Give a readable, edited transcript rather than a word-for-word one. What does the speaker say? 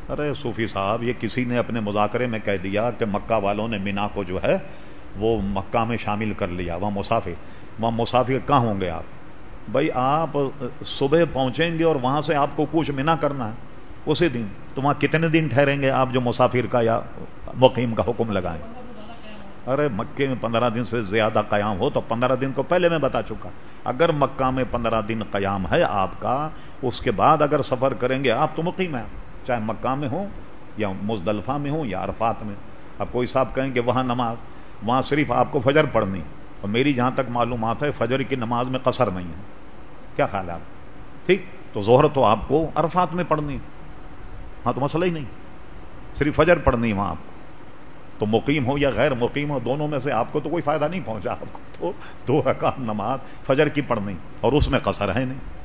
अरे सूफी साहब, ये किसी ने अपने मुज़ाकरे में कह दिया कि मक्का वालों ने मिना को जो है वो मक्का में शामिल कर लिया, वहां मुसाफिर कहाँ होंगे आप? भाई आप सुबह पहुंचेंगे और वहां से आपको कुछ मिना करना है उसी दिन, तो वहां कितने दिन ठहरेंगे आप जो मुसाफिर का या मुकीम का हुक्म लगाएं? अरे मक्के में 15 दिन से ज्यादा कयाम हो तो 15 दिन को पहले मैं बता चुका, अगर मक्का में 15 दिन कयाम है आपका, उसके बाद अगर सफर करेंगे आप तो मुकीम है, चाहे मक्का में हो या मुजदलफा में हो या अरफात में। अब कोई साहब कहेंगे वहां नमाज, वहां सिर्फ आपको फजर पढ़नी, और मेरी जहां तक मालूमात है फजर की नमाज में कसर नहीं है। क्या ख्याल है आप? ठीक, तो जोहर तो आपको अरफात में पढ़नी, हाँ तो मसला ही नहीं, सिर्फ फजर पढ़नी वहां आपको। तो मुकीम हो या गैर मुकीम हो, दोनों में से आपको तो कोई फायदा नहीं पहुंचा, आपको तो 2 रकात नमाज फजर की पढ़नी और उसमें कसर है नहीं।